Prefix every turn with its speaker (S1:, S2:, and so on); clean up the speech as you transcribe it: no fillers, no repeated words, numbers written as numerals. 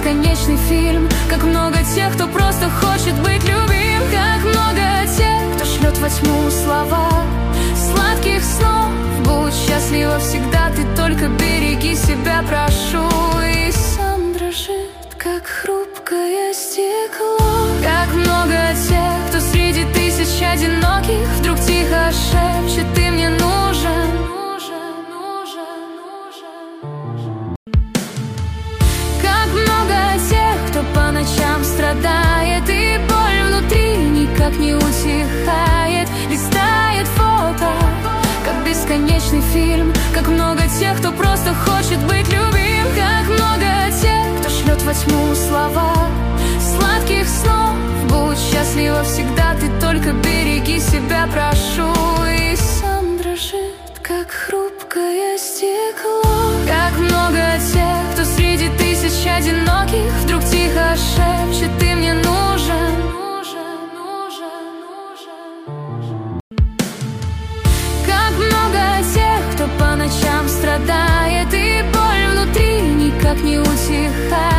S1: бесконечный фильм. Как много тех, кто просто хочет быть любим. Как много тех, кто шлет во тьму слова сладких снов. Будь счастлива всегда, ты только береги себя, прошу. И сам дрожит, как хрупкое стекло. Как много тех, кто среди тысяч одиноких вдруг тихо шепчет: ты мне нужен. Как много тех, кто по ночам страдает, и боль внутри никак не утихает. Листает фото, как бесконечный фильм. Как много тех, кто просто хочет быть любим. Как много тех, кто шлет во тьму слова сладких снов. Будь счастлива всегда, ты только береги себя, прошу. И сам дрожит, как хрупкое стекло. Как много тех, кто среди тысяч одиноких вдруг тихо шепчет: ты мне нужен. Как много тех, кто по ночам страдает, и боль внутри никак не утихает.